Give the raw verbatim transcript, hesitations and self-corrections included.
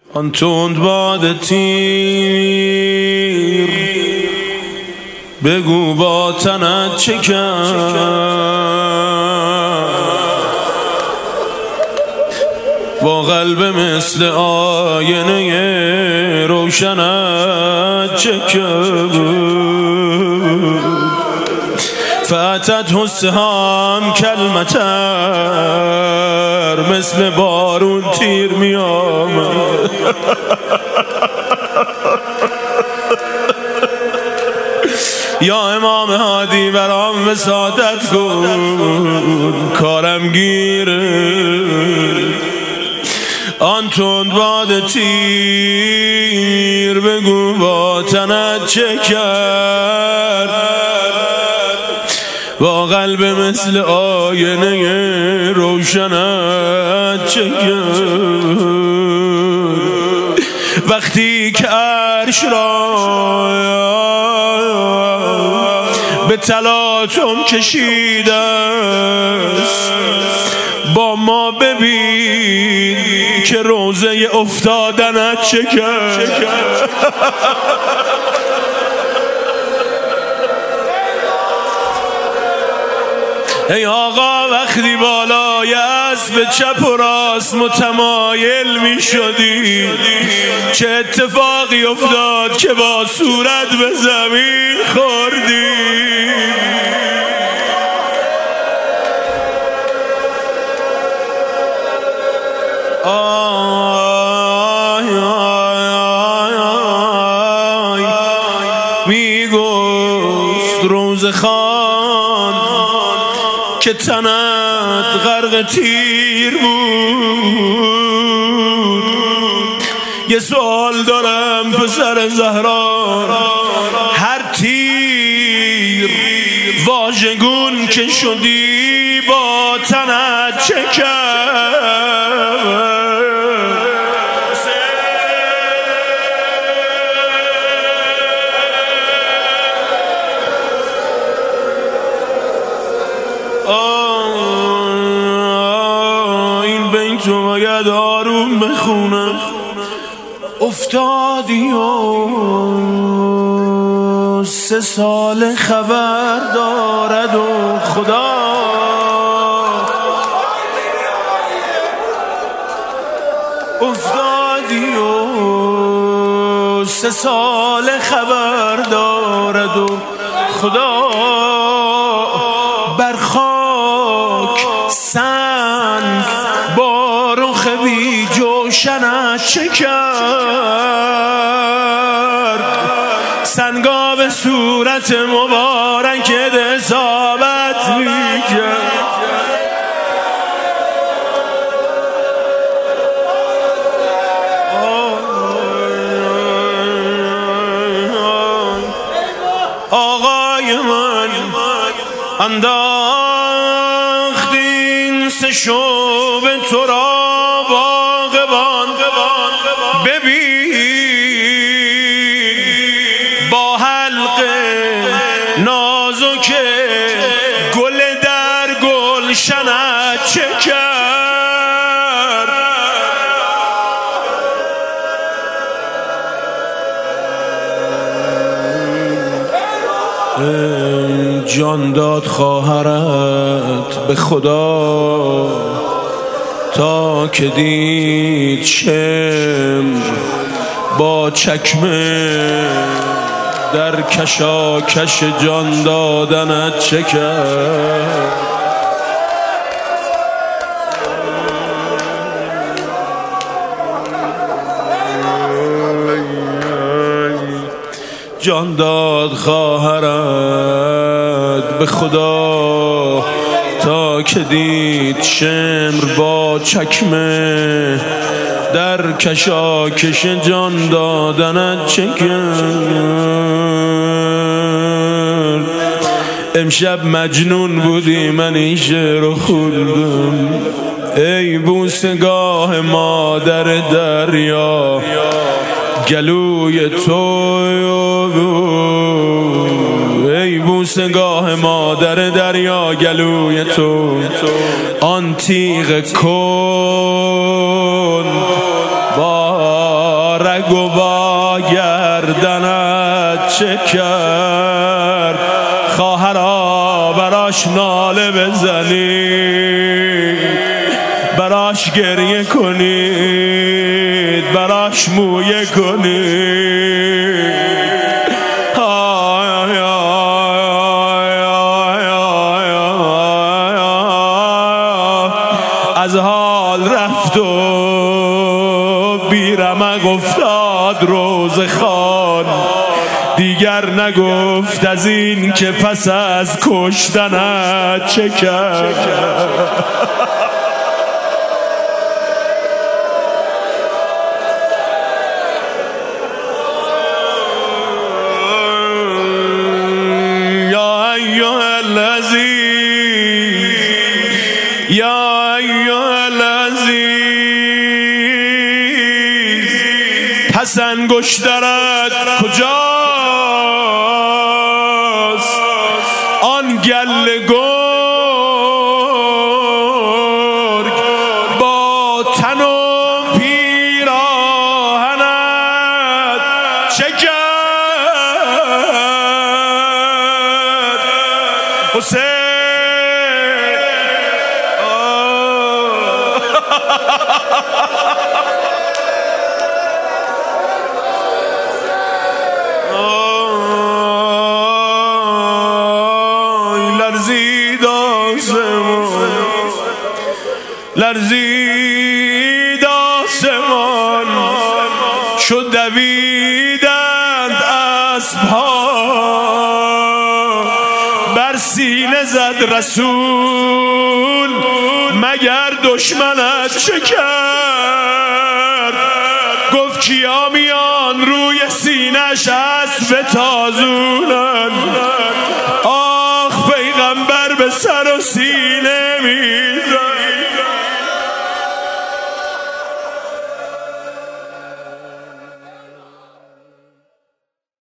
آن تند باد تیر بگو با تنت چه کرد، با قلب مثل آینه روشنت چه کرد. فاتت حسهم کلمتر مثل بارون تیر می آمد. یا امام هادی برام وساطت کن، کارم گیره. آن تند باد تیر بگو با تنت چه کرد، با قلب مثل آینه روشنت چه کرد. وقتی که عرش را به تلاطم کشیده است، با ما ببین که روزه افتادنت چه کرد. ای آقا وقتی بالای اسب چپ و راست متمایل می شدی، چه اتفاقی افتاد که با صورت به زمین خوردی؟ آی آی آی می گفت روزخان که تنت غرق تیر بود. یه سوال دارم پسر زهرا، هر تیر واژگون که شدی با تنت چه کرد؟ این بیت رو باید آروم بخونم. افتادی و سه سال خبر دارد و خدا، افتادی و سه سال خبر دارد و خدا، بر خاک سنگ با رخ بی جوشنت چه کرد؟ سنگا به صورت مبارکت اصابت می کرد. آقای من انداخت این سه شعب تو را باغبان، ببین با حلق نازک گل در گلشنت چه کرد. جان داد خواهرت به خدا تا که دید شمر با چکمه در کشاکش جان دادنت چه کرد. جان داد خواهرت به خدا تا که دید شمر با چکمه در کشاکش جان دادنت چه کرد. امشب مجنون بودی من این شعر رو خوندم. ای بوسگاه مادر دریا گلوی تو، ای بوسگاه مادر دریا گلوی تو، آن تیغ کن با رگ و با گردنت چه کرد؟ خواهرا براش ناله بزنید، براش گریه کنید، براش مویه کنید. از حال رفت و بیرمق افتاد روز خان، دیگر نگفت از این که پس از کشتنت چه کرد. یا ایها الذی یا ایها العزیز، پس انگشترت کجاست؟ آن گله گرگ با تن و پیراهنت چه کرد؟ حسین لرزید آسمان، لرزید آسمان، شد دویدند اسبها، بر سینه زد رسول مگر دشمنت چه کرد؟ گفت کیا میان روی سینه‌ش اسب تازونن؟ آخ پیغمبر به سر و سینه میزد.